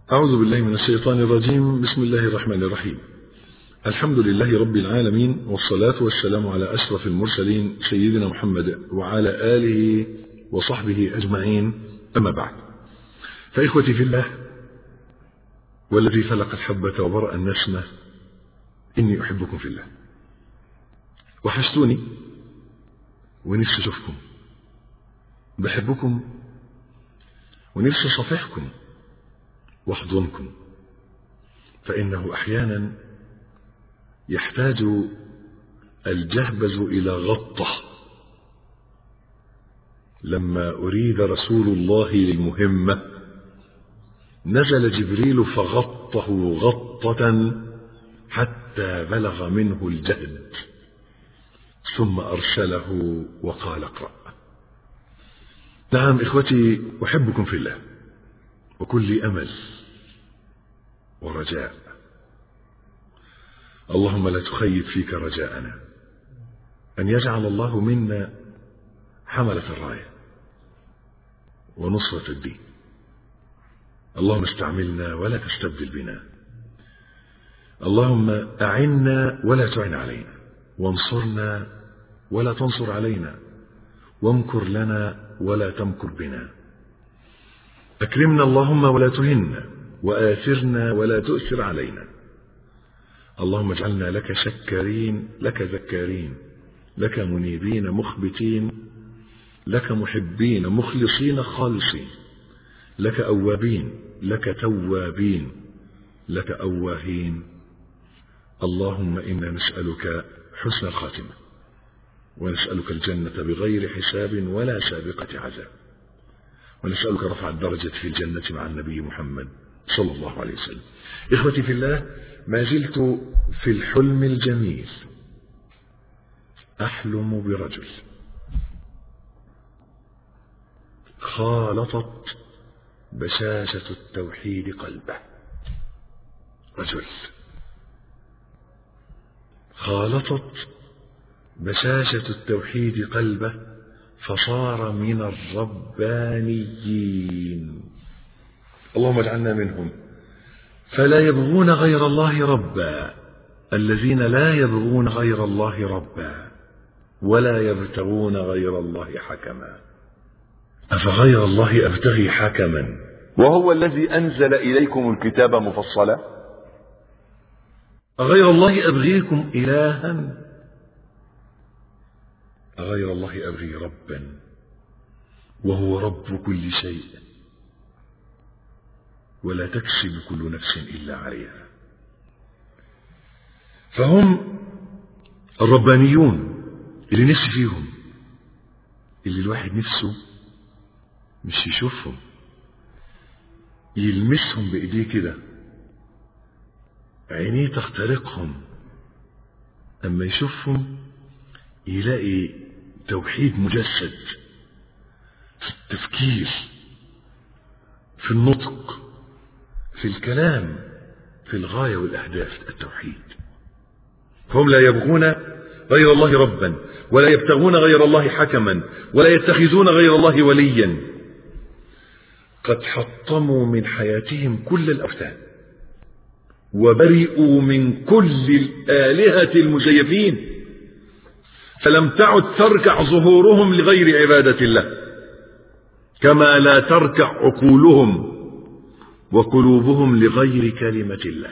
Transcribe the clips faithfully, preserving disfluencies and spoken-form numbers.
أعوذ بالله من الشيطان الرجيم. بسم الله الرحمن الرحيم. الحمد لله رب العالمين، والصلاة والسلام على أشرف المرسلين سيدنا محمد وعلى آله وصحبه أجمعين، أما بعد. فإخوتي في الله، والذي فلق الحبة وبرأ النسمة، إني أحبكم في الله. وحشتوني ونفسي أشوفكم، بحبكم ونفسي أصافحكم واحضنكم، فإنه أحيانا يحتاج الجهبذ إلى غطة. لما أريد رسول الله للمهمة نزل جبريل فغطه غطة حتى بلغ منه الجهد، ثم أرسله وقال اقرأ. نعم إخوتي، أحبكم في الله، وكل أمل ورجاء. اللهم لا تخيب فيك رجاءنا، أن يجعل الله منا حملة الراية ونصرة الدين. اللهم استعملنا ولا تستبدل بنا، اللهم أعنا ولا تعن علينا، وانصرنا ولا تنصر علينا، وامكر لنا ولا تمكر بنا. أكرمنا اللهم ولا تهنا، وآثرنا ولا تؤثر علينا. اللهم اجعلنا لك شكارين، لك ذكارين، لك منيبين مخبتين، لك محبين مخلصين خالصين، لك أوابين، لك توابين، لك أواهين. اللهم إنا نسألك حسن الخاتمة، ونسألك الجنة بغير حساب ولا سابقة عذاب، ونسألك رفع الدرجة في الجنة مع النبي محمد صلى الله عليه وسلم. إخوتي في الله، ما زلت في الحلم الجميل. أحلم برجل خالطت بشاشة التوحيد قلبه. رجل خالطت بشاشة التوحيد قلبه فصار من الربانيين. اللهم اجعلنا منهم. فلا يبغون غير الله ربا، الذين لا يبغون غير الله ربا ولا يبتغون غير الله حكما. أفغير الله أبتغي حكما وهو الذي أنزل إليكم الكتاب مفصلا؟ أغير الله أبغيكم إلها؟ أغير الله أبغي ربا وهو رب كل شيء، ولا تكسب كل نفس إلا عليها. فهم الربانيون اللي نفسي فيهم، اللي الواحد نفسه مش يشوفهم، يلمسهم بإيديه كده، عينيه تخترقهم، أما يشوفهم يلاقي توحيد مجسد في التفكير، في النطق، في الكلام، في الغاية والأهداف، التوحيد. هم لا يبغون غير الله ربا ولا يبتغون غير الله حكما ولا يتخذون غير الله وليا. قد حطموا من حياتهم كل الأوثان وبرئوا من كل الآلهة المزيفين، فلم تعد تركع ظهورهم لغير عبادة الله، كما لا تركع عقولهم وقلوبهم لغير كلمة الله.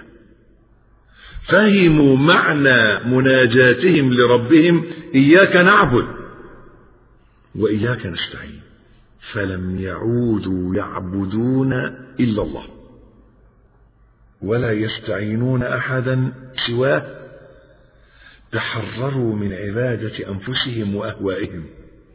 فهموا معنى مناجاتهم لربهم: إياك نعبد وإياك نستعين، فلم يعودوا يعبدون إلا الله ولا يستعينون أحدا سواه. تحرروا من عبادة أنفسهم وأهوائهم.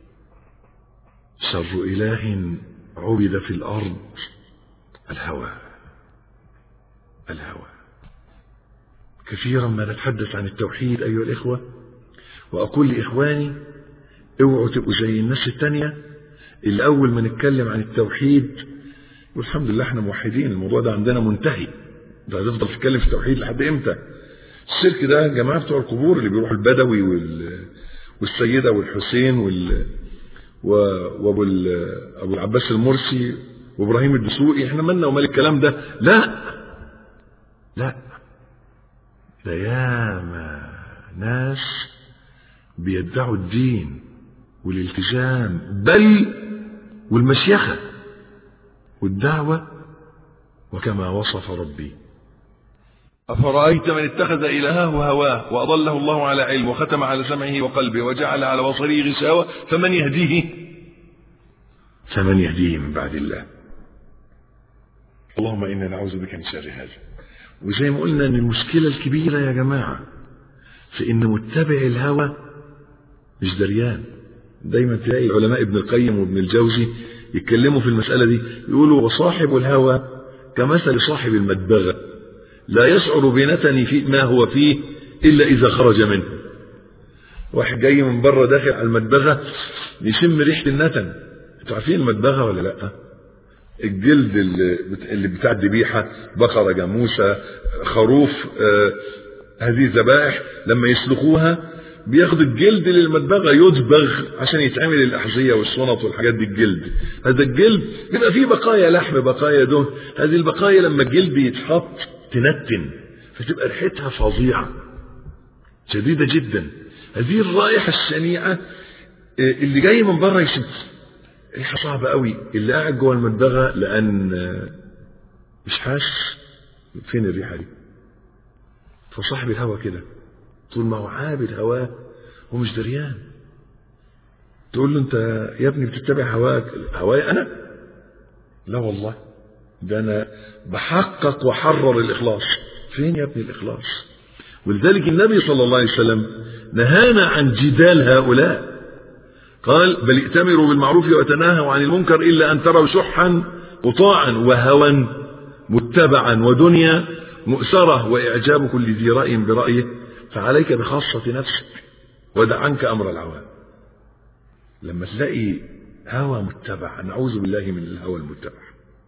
شر إله عبد في الأرض الهوى. الهوى. كثيرا ما نتحدث عن التوحيد أيها الإخوة، وأقول لإخواني: اوعوا تبقوا زي الناس التانية اللي أول ما نتكلم عن التوحيد والحمد لله احنا موحدين، الموضوع ده عندنا منتهي، ده هتفضل تتكلم في التوحيد لحد امتى؟ الشرك ده جماعة بتوع القبور اللي بيروحوا البدوي وال... والسيدة والحسين وال... وابو ابو العباس المرسي وابراهيم الدسوقي، احنا مالنا ومال الكلام ده؟ لا لا، ده ياما ناس بيدعوا الدين والالتزام بل والمشيخة والدعوة، وكما وصف ربي: أفرأيت من اتخذ إلهه هواه وأضله الله على علم وختم على سمعه وقلبه وجعل على بصره غشاوة فمن يهديه فمن يهديه من بعد الله. اللهم إنا نعوذ بك من شر هذا. وزي ما قلنا ان المشكلة الكبيرة يا جماعة في ان متبع الهوى مش دريان. دايما تلاقي العلماء ابن القيم وابن الجوزي يتكلموا في المسألة دي، يقولوا: وصاحب الهوى كمثل صاحب المدبغة لا يشعر بنتن في ما هو فيه إلا إذا خرج منه. واحد جاي من بره داخل على المدبغة يشم ريحة النتن. انتوا عارفين المدبغة ولا لأ؟ الجلد اللي بتاع الذبيحة، بقرة، جاموسة، خروف، آه هذه الذبائح لما يسلخوها بياخد الجلد للمدبغة يدبغ عشان يتعمل الأحذية والشنط والحاجات دي. الجلد هذا الجلد بيبقى فيه بقايا لحم، بقايا دهن. هذه البقايا لما الجلد يتحط تنتن، فتبقى ريحتها فظيعة شديدة جدا. هذه الرائحة الشنيعة اللي جاي من بره يشم ريحة صعبة قوي. اللي قاعد جوه المدبغة لأن مش حاسس فين الريحة دي. فصاحب الهوى كده طول ما هو عابد هواه هو مش دريان. تقول له: انت يا ابني بتتبع هواك. هواي انا؟ لا والله، ده انا بحقق وحرر الاخلاص. فين يا ابني الاخلاص؟ ولذلك النبي صلى الله عليه وسلم نهانا عن جدال هؤلاء. قال: بل ائتمروا بالمعروف وتناهوا عن المنكر الا ان تروا شحا وطاعا وهوى متبعا ودنيا مؤثرة واعجاب كل ذي رأي برأيه، فعليك بخاصة نفسك ودع عنك أمر العوام. لما تلاقي هوى متبع، نعوذ بالله من الهوى المتبع.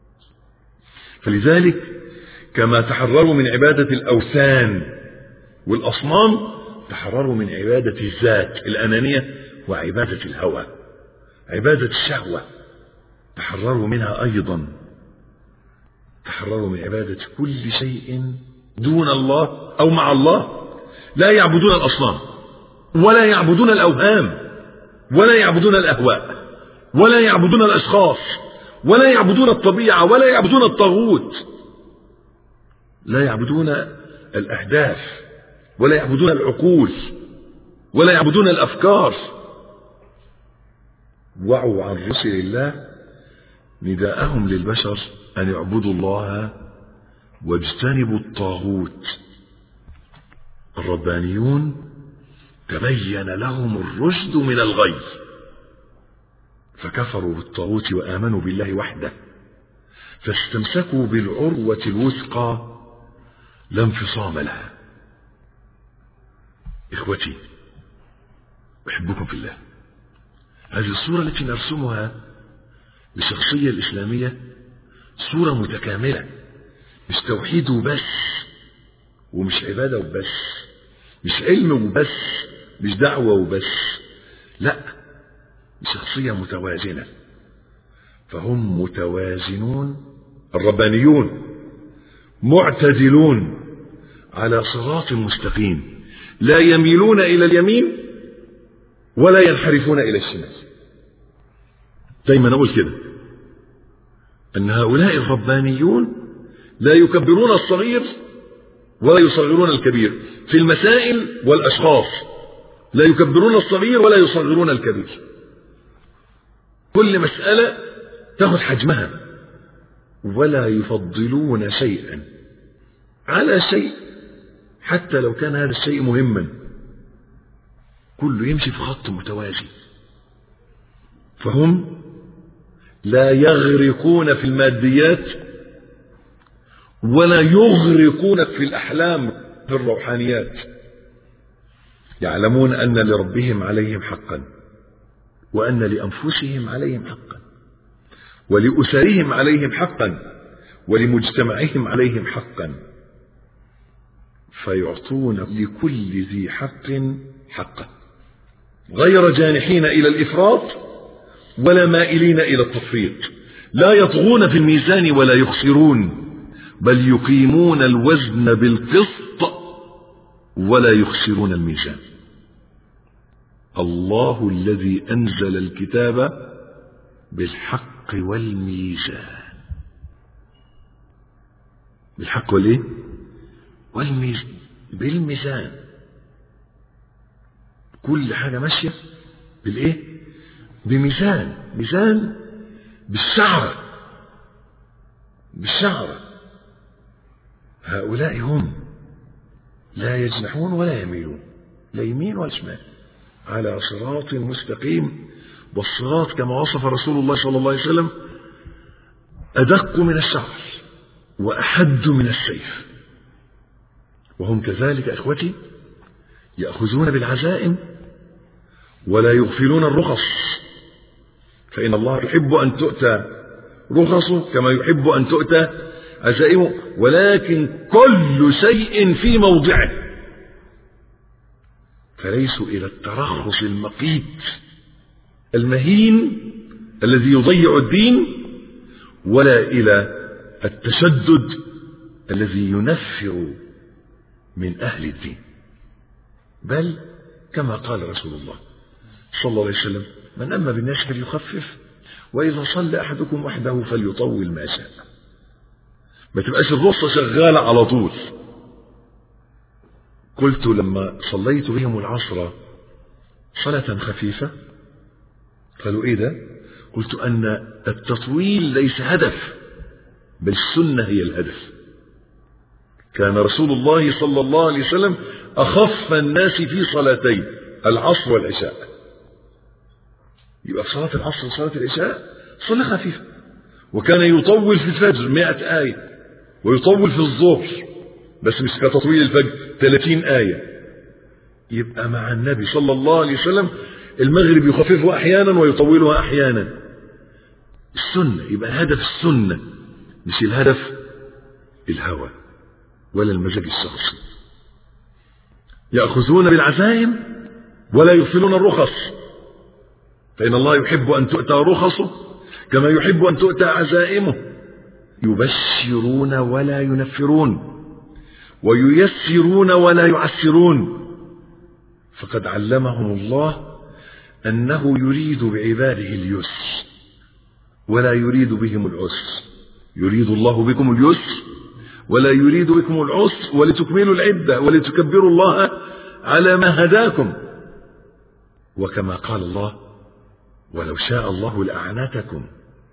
فلذلك كما تحرروا من عبادة الأوثان والأصنام تحرروا من عبادة الذات الأنانية وعبادة الهوى، عبادة الشهوة تحرروا منها أيضا. تحرروا من عبادة كل شيء دون الله أو مع الله. لا يعبدون الأصنام ولا يعبدون الأوهام ولا يعبدون الأهواء ولا يعبدون الأشخاص ولا يعبدون الطبيعة ولا يعبدون الطاغوت، لا يعبدون الأهداف ولا يعبدون العقول ولا يعبدون الأفكار. وعوا عن رسل الله نداءهم للبشر أن يعبدوا الله واجتنبوا الطاغوت. الربانيون تبين لهم الرشد من الغي فكفروا بالطاغوت وآمنوا بالله وحده، فاستمسكوا بالعروة الوثقى لا انفصام لها. إخوتي أحبكم في الله. هذه الصورة التي نرسمها للشخصية الإسلامية صورة متكاملة، مش توحيد وبس ومش عبادة وبس، مش علم وبس، مش دعوة وبس، لا، شخصية متوازنة. فهم متوازنون الربانيون معتدلون على صراط مستقيم، لا يميلون إلى اليمين ولا ينحرفون إلى الشمال. دايما أقول كده أن هؤلاء الربانيون لا يكبرون الصغير ولا يصغرون الكبير في المسائل والأشخاص، لا يكبرون الصغير ولا يصغرون الكبير. كل مسألة تأخذ حجمها، ولا يفضلون شيئا على شيء حتى لو كان هذا الشيء مهما. كله يمشي في خط متوازي. فهم لا يغرقون في الماديات ولا يغرقون في الأحلام في الروحانيات. يعلمون أن لربهم عليهم حقا، وأن لأنفسهم عليهم حقا، ولأسرهم عليهم حقا، ولمجتمعهم عليهم حقا، فيعطون لكل ذي حق حقه، غير جانحين إلى الإفراط ولا مائلين إلى التفريط. لا يطغون في الميزان ولا يخسرون بل يقيمون الوزن بالقسط ولا يخسرون الميزان. الله الذي أنزل الكتاب بالحق والميزان. بالحق والايه؟ والميزان. بالميزان. كل حاجة ماشية بالايه؟ بميزان. ميزان بالشعر. بالشعر. هؤلاء هم لا يجنحون ولا يميلون، لا يمين ولا شمال، على صراط مستقيم. والصراط كما وصف رسول الله صلى الله عليه وسلم أدق من الشعر وأحد من السيف. وهم كذلك أخوتي يأخذون بالعزائم ولا يغفلون الرخص، فإن الله يحب أن تؤتى رخصه كما يحب أن تؤتى عزائمه، ولكن كل شيء في موضعه، فليسوا إلى الترخص المقيت المهين الذي يضيع الدين، ولا إلى التشدد الذي ينفر من أهل الدين، بل كما قال رسول الله صلى الله عليه وسلم: من أما بالناس فليخفف، وإذا صلى أحدكم وحده فليطول ما شاء. ما تبقاش الرخصة شغالة على طول. قلت لما صليت بهم العصر صلاة خفيفة قالوا إيه ده؟ قلت أن التطويل ليس هدف، بل السنة هي الهدف. كان رسول الله صلى الله عليه وسلم أخف الناس في صلاتين العصر والعشاء. يبقى صلاة العصر وصلاة العشاء صلاة خفيفة، وكان يطول في الفجر مئة آية، ويطول في الظهر بس مش كتطويل الفجر ثلاثين آية. يبقى مع النبي صلى الله عليه وسلم المغرب يخففها أحيانا ويطولها أحيانا. السنة يبقى هدف السنة، مش الهدف الهوى ولا المزاج الشخصي. يأخذون بالعزائم ولا يغفلون الرخص، فإن الله يحب أن تؤتى رخصه كما يحب أن تؤتى عزائمه. يبشرون ولا ينفرون، وييسرون ولا يعسرون، فقد علمهم الله أنه يريد بعباده اليسر ولا يريد بهم العسر. يريد الله بكم اليسر ولا يريد بكم العسر، ولتكملوا العدة ولتكبروا الله على ما هداكم. وكما قال الله: ولو شاء الله لأعنتكم.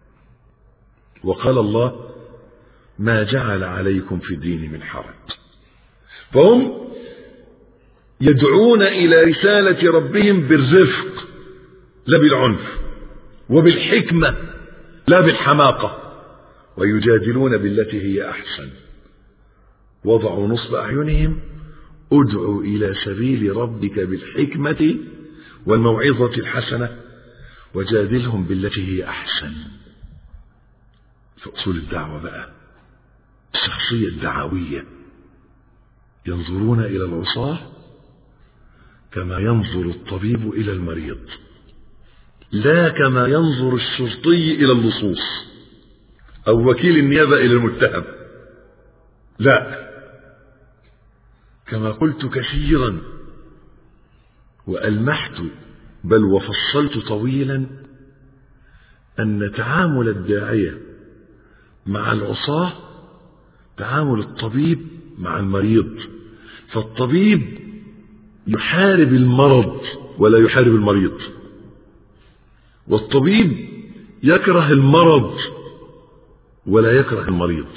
وقال الله: ما جعل عليكم في الدين من حرج. فهم يدعون إلى رسالة ربهم بالرفق لا بالعنف، وبالحكمة لا بالحماقة، ويجادلون بالتي هي أحسن. وضعوا نصب أعينهم: ادعوا إلى سبيل ربك بالحكمة والموعظة الحسنة وجادلهم بالتي هي أحسن. في أصول الدعوة بقى الشخصية الدعوية ينظرون إلى العصاة كما ينظر الطبيب إلى المريض، لا كما ينظر الشرطي إلى اللصوص أو وكيل النيابة إلى المتهم، لا، كما قلت كثيرا وألمحت بل وفصلت طويلا أن تعامل الداعية مع العصاة تعامل الطبيب مع المريض. فالطبيب يحارب المرض ولا يحارب المريض، والطبيب يكره المرض ولا يكره المريض.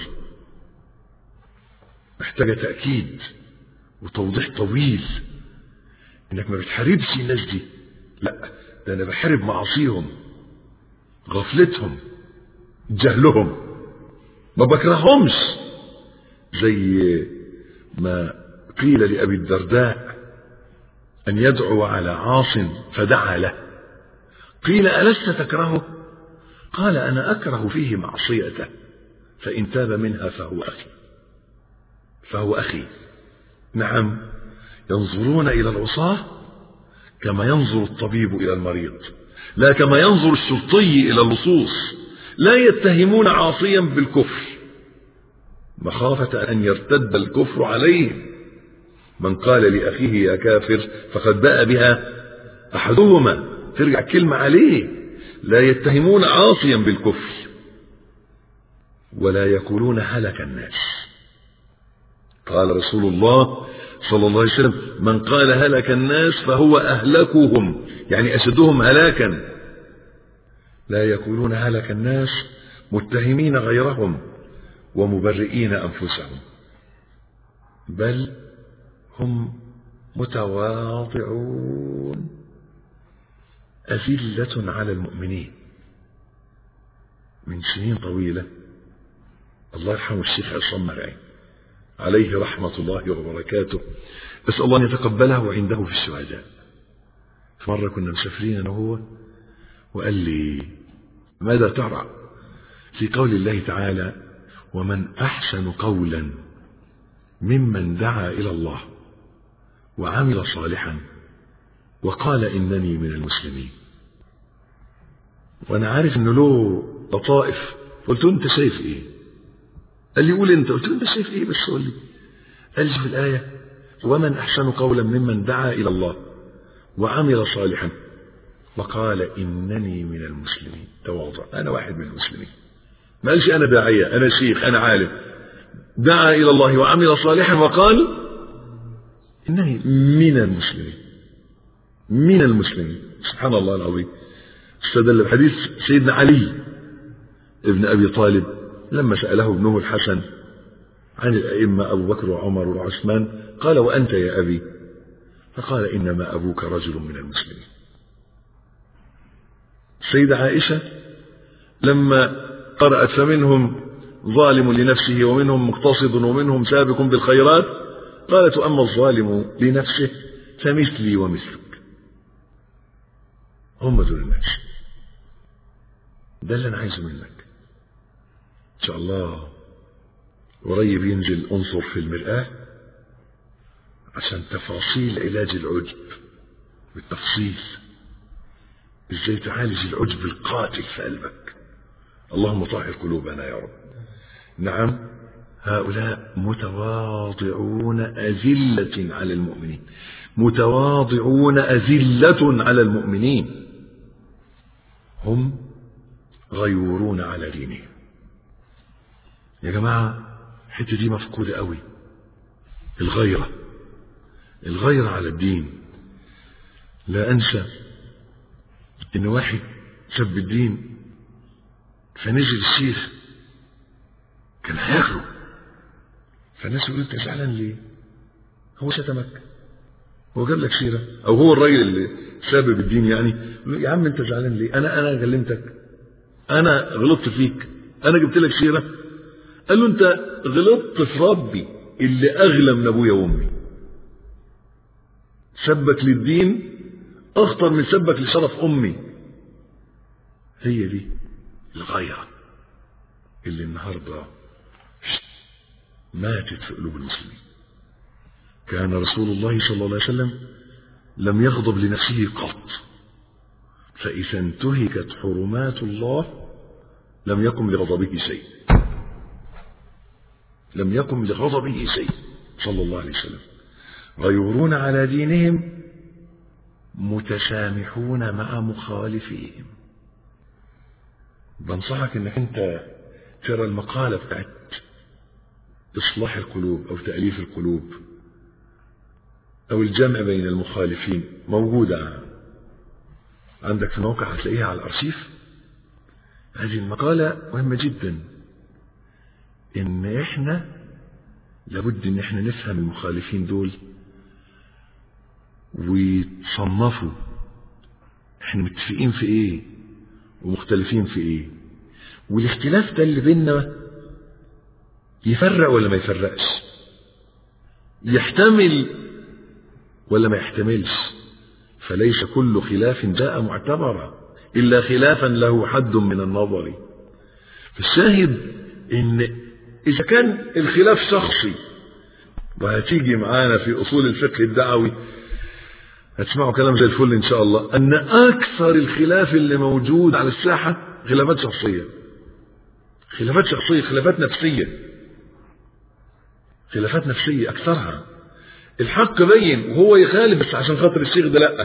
محتاجة تأكيد وتوضيح طويل انك ما بتحاربش الناس دي، لا، ده انا بحارب معاصيهم، غفلتهم، جهلهم، ما بكرههمش. زي ما قيل لأبي الدرداء أن يدعو على عاص فدعا له، قيل ألست تكرهه؟ قال أنا أكره فيه معصيته، فإن تاب منها فهو أخي فهو أخي. نعم، ينظرون إلى العصاة كما ينظر الطبيب إلى المريض، لا كما ينظر الشرطي إلى اللصوص. لا يتهمون عاصيا بالكفر مخافة أن يرتد الكفر عليهم. من قال لأخيه يا كافر فقد باء بها أحدهما، ترجع كلمة عليه. لا يتهمون عاصيا بالكفر ولا يقولون هلك الناس. قال رسول الله صلى الله عليه وسلم: من قال هلك الناس فهو أهلكهم، يعني أشدهم هلاكا. لا يقولون هلك الناس متهمين غيرهم ومبرئين أنفسهم، بل هم متواضعون أذلة على المؤمنين. من سنين طويلة الله يرحمه الشيخ عصام مرعي عليه رحمة الله وبركاته، أسأل الله أن يتقبله عنده في الشهداء. في مرة كنا مسافرين أنا وهو، وقال لي: ماذا ترى في قول الله تعالى: ومن أحسن قولا ممن دعا إلى الله وعمل صالحا وقال إنني من المسلمين. وأنا عارف إنه له لطائف، قلت له: أنت شايف إيه؟ قال لي: قول أنت. قلت له: أنت شايف إيه بس قول لي. قال لي: في الآية: ومن أحسن قولا ممن دعا إلى الله وعمل صالحا وقال إنني من المسلمين. تواضع، أنا واحد من المسلمين. ما قالش أنا داعية، أنا شيخ، أنا عالم. دعا إلى الله وعمل صالحا وقال إنني من المسلمين. من المسلمين. سبحان الله العظيم. استدل بحديث سيدنا علي ابن أبي طالب لما سأله ابنه الحسن عن الأئمة أبو بكر وعمر وعثمان، قال: وأنت يا أبي؟ فقال: إنما أبوك رجل من المسلمين. سيدة عائشة لما قرأت: فمنهم ظالم لنفسه ومنهم مقتصد ومنهم سابق بالخيرات، قالت: أما الظالم لنفسه فمثلي ومثلك. هم دول الناس. ده اللي أنا عايزه منك. إن شاء الله قريب ينزل انظر في المرآة عشان تفاصيل علاج العجب بالتفصيل، ازاي تعالج العجب القاتل في قلبك. اللهم طهر قلوبنا يا رب. نعم، هؤلاء متواضعون أذلة على المؤمنين. متواضعون أذلة على المؤمنين. هم غيورون على دينهم. يا جماعة الحتة دي مفقودة قوي. الغيرة الغيرة على الدين. لا أنسى إن واحد سب الدين فنزل الشيخ كان هياكله، فالناس يقولوا: أنت زعلان ليه؟ هو شتمك؟ هو جاب لك سيرة؟ أو هو الراجل اللي سابب الدين يعني يا عم أنت زعلان ليه؟ أنا أنا كلمتك، أنا غلطت فيك، أنا جبت لك سيرة. قال له: أنت غلطت في ربي اللي أغلى من أبويا وأمي. سبك للدين أخطر من سبك لشرف أمي. هي دي الغيرة اللي النهاردة ماتت في قلوب المسلمين. كان رسول الله صلى الله عليه وسلم لم يغضب لنفسه قط، فإذا انتهكت حرمات الله لم يقم لغضبه شيء. لم يقم لغضبه شيء صلى الله عليه وسلم. غيورون على دينهم متسامحون مع مخالفيهم. بنصحك انك انت ترى المقالة بتاعت اصلاح القلوب او تأليف القلوب او الجمع بين المخالفين، موجودة عندك في الموقع، هتلاقيها على الارشيف. هذه المقالة مهمة جدا، ان احنا لابد ان احنا نفهم المخالفين دول ويتصنفوا احنا متفقين في ايه ومختلفين في ايه، والاختلاف ده اللي بيننا يفرق ولا ما يفرقش، يحتمل ولا ما يحتملش. فليس كل خلاف جاء معتبرا إلا خلافا له حد من النظر. فالشاهد إن إذا كان الخلاف شخصي، وهتيجي معانا في أصول الفقه الدعوي هتسمعوا كلام زي الفل إن شاء الله، أن أكثر الخلاف اللي موجود على الساحة خلافات شخصية. خلافات شخصية، خلافات نفسية، خلافات نفسية أكثرها. الحق بين وهو يخالف بس عشان خاطر الشيخ ده لأ.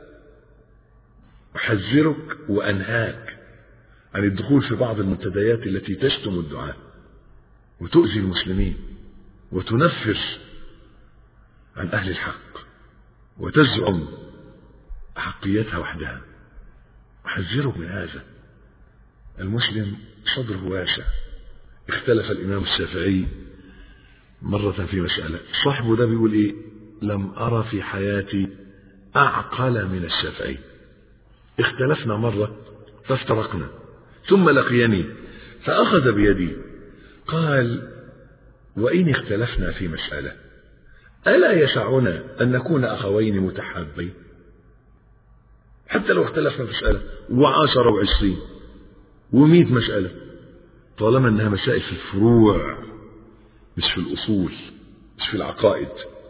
أحذرك وأنهاك عن الدخول في بعض المنتديات التي تشتم الدعاء وتؤذي المسلمين وتنفر عن أهل الحق وتزعم أحقيتها وحدها. أحذرك من هذا. المسلم صدره واسع. اختلف الإمام الشافعي مرة في مسألة، صاحبه ده بيقول إيه؟ لم أرى في حياتي أعقل من الشافعي. اختلفنا مرة فافترقنا، ثم لقيني فأخذ بيدي قال: وإن اختلفنا في مسألة ألا يسعنا أن نكون أخوين متحابين؟ حتى لو اختلفنا في مسألة وعشرة وعشرين ومئة مسألة، طالما أنها مسائل في الفروع مش في الأصول، مش في العقائد.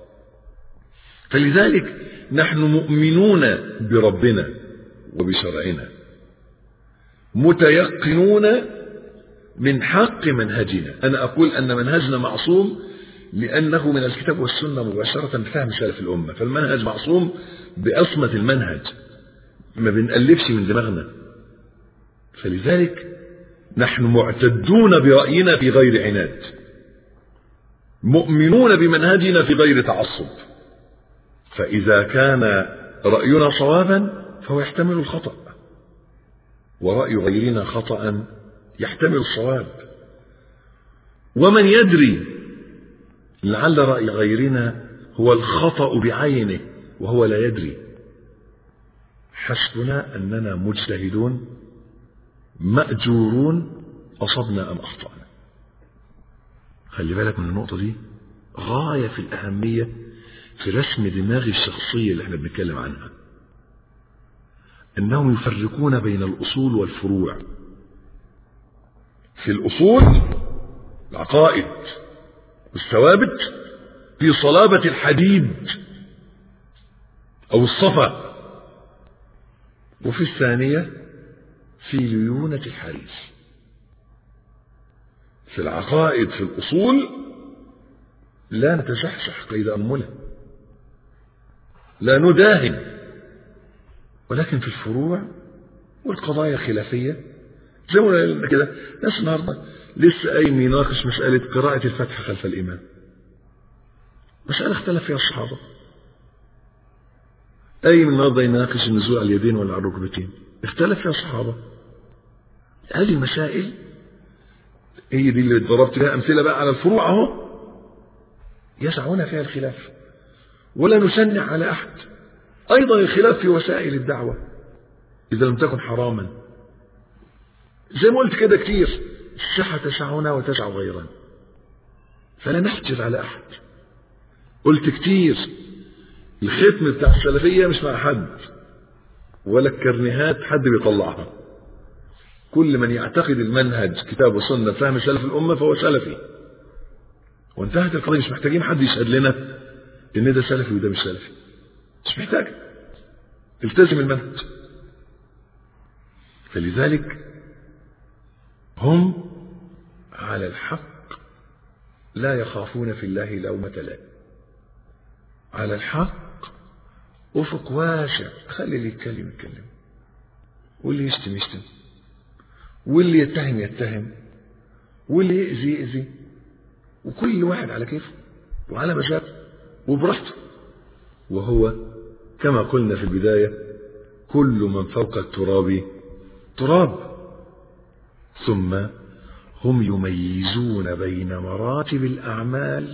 فلذلك نحن مؤمنون بربنا وبشرعنا، متيقنون من حق منهجنا. أنا أقول أن منهجنا معصوم لأنه من الكتاب والسنة مباشرة فهم سلف الأمة، فالمنهج معصوم بأصمة المنهج، ما بنألفش من دماغنا. فلذلك نحن معتدون برأينا في غير عناد، مؤمنون بمنهجنا في غير تعصب. فإذا كان رأينا صوابا فهو يحتمل الخطأ، ورأي غيرنا خطأ يحتمل الصواب. ومن يدري لعل رأي غيرنا هو الخطأ بعينه وهو لا يدري. حسبنا أننا مجتهدون مأجورون، أصبنا أم أخطأنا. خلي بالك من النقطة دي، غاية في الأهمية في رسم دماغ الشخصية اللي احنا بنتكلم عنها. أنهم يفرقون بين الأصول والفروع. في الأصول العقائد والثوابت في صلابة الحديد أو الصفا، وفي الثانية في ليونة الحرير. في العقائد في الأصول لا نتزحزح قيد أنملة، لا نداهن، ولكن في الفروع والقضايا الخلافية زي ما قلنا كده. ناس النهارده لسه قايم يناقش مسألة قراءة الفاتحة خلف الإمام، مسألة اختلف فيها الصحابة. قايم النهارده يناقش النزول على اليدين ولا على الركبتين، اختلف فيها الصحابة. هذه المسائل هي دي اللي ضربت لها أمثلة بقى على الفروع اهو، يسعون فيها الخلاف ولا نشنع على أحد. أيضا الخلاف في وسائل الدعوة إذا لم تكن حراما، زي ما قلت كده كتير، الصحة تسعنا وتسع غيرنا، فلا نحجر على أحد. قلت كتير الختم بتاع السلفية مش مع حد، ولا الكرنيهات حد بيطلعها. كل من يعتقد المنهج كتاب وسنة فهم سلف الأمة فهو سلفي، وانتهت القضية. مش محتاجين حد يشهد لنا إن ده سلفي وده مش سلفي، مش محتاج. التزم المنهج. فلذلك هم على الحق لا يخافون في الله لومة لائم. على الحق أفق واسع، خلي اللي يتكلم يتكلم، واللي يشتم يشتم، واللي يتهم يتهم، واللي يأذي يأذي، وكل واحد على كيفه وعلى مزاجه وبراحته. وهو كما قلنا في البداية كل من فوق التراب تراب. ثم هم يميزون بين مراتب الأعمال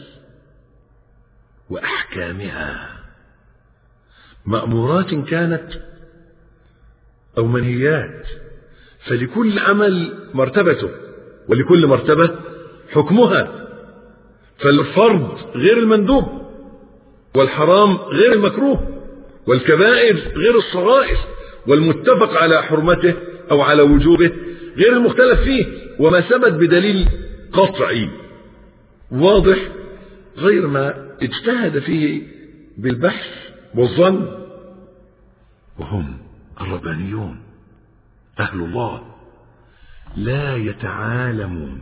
وأحكامها، مأمورات كانت أو منهيات، فلكل عمل مرتبته ولكل مرتبة حكمها. فالفرض غير المندوب، والحرام غير المكروه، والكبائر غير الصغائر، والمتفق على حرمته أو على وجوبه غير المختلف فيه، وما ثبت بدليل قطعي واضح غير ما اجتهد فيه بالبحث والظن. وهم الربانيون أهل الله لا يتعالمون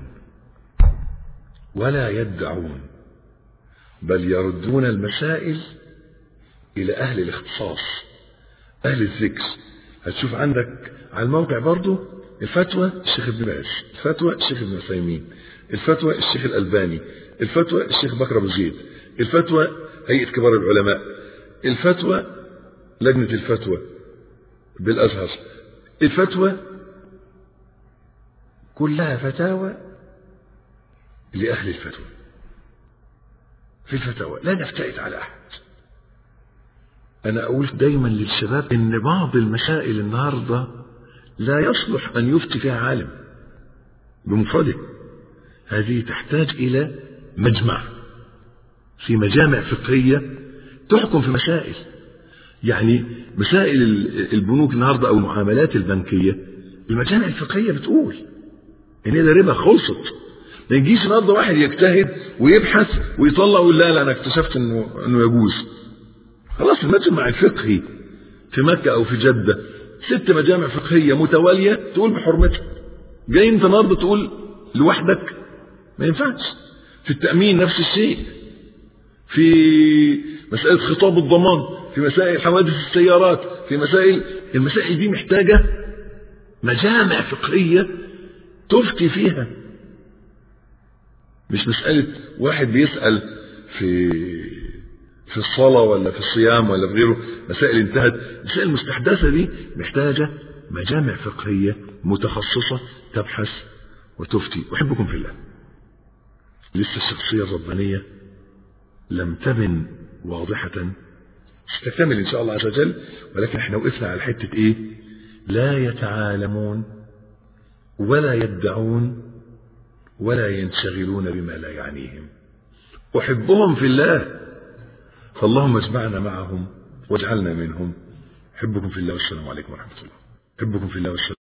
ولا يدعون، بل يردون المسائل إلى أهل الاختصاص، أهل الذكر. هتشوف عندك على الموقع برضو الفتوى الشيخ ابن باز، الفتوى الشيخ ابن عثيمين، الفتوى الشيخ الألباني، الفتوى الشيخ بكر أبو زيد، الفتوى هيئة كبار العلماء، الفتوى لجنة الفتوى بالأزهر، الفتوى كلها فتاوى لأهل الفتوى. في الفتاوى لا نفتئت على أحد. أنا أقول دايما للشباب إن بعض المسائل النهاردة لا يصلح أن يفتي فيها عالم بمفرده، هذه تحتاج إلى مجمع في مجامع فقهية تحكم في مسائل. يعني مسائل البنوك النهاردة أو المعاملات البنكية المجامع الفقهية بتقول إن ده ربا، خلصت. ما يجيش النهارده واحد يجتهد ويبحث ويطلع ويقول لا لا أنا اكتشفت إنه إنه يجوز. خلاص المجمع الفقهي في مكة أو في جدة ست مجامع فقهية متوالية تقول بحرمتها. جاي أنت النهارده تقول لوحدك؟ ما ينفعش. في التأمين نفس الشيء، في مسألة خطاب الضمان، في مسائل حوادث السيارات، في مسائل المسائل دي محتاجة مجامع فقهية تفتي فيها. مش مسألة واحد بيسأل في في الصلاة ولا في الصيام ولا في غيره، مسائل انتهت. مسائل المستحدثة دي محتاجة مجامع فقهية متخصصة تبحث وتفتي. أحبكم في الله. لسه الشخصية الربانية لم تبن واضحة، ستكتمل إن شاء الله عز وجل، ولكن احنا وقفنا على حتة إيه؟ لا يتعالمون ولا يدعون ولا ينشغلون بما لا يعنيهم. أحبهم في الله، فاللهم اجمعنا معهم واجعلنا منهم. أحبكم في الله والسلام عليكم ورحمة الله. أحبكم في الله والسلام.